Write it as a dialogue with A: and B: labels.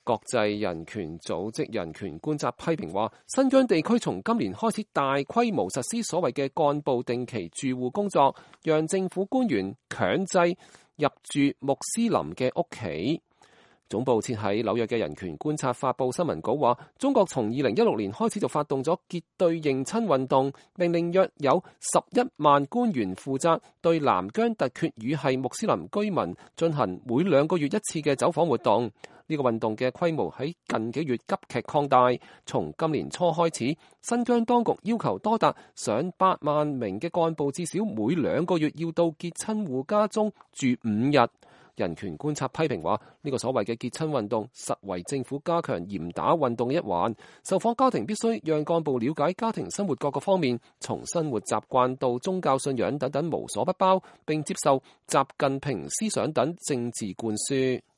A: 國際人權組織人權觀察批評話，新疆地區從今年開始大規模實施所謂嘅幹部定期駐護工作，讓政府官員強制入住穆斯林嘅屋企。總部設喺紐約嘅人權觀察發布新聞稿話，中國從2016年開始就發動咗結對認親運動，命令約有11萬官員負責對南疆突厥語系穆斯林居民進行每2個月1次嘅走訪活動。呢個運動嘅規模喺近幾月急劇擴大，從今年初開始，新疆當局要求多達上8萬名嘅幹部至少每2個月要到結親戶家中住5日。人權觀察批評話，呢個所謂嘅結親運動實為政府加強嚴打運動嘅一環。受訪家庭必須讓幹部了解家庭生活各個方面，從生活習慣到宗教信仰等等無所不包，並接受習近平思想等政治灌輸。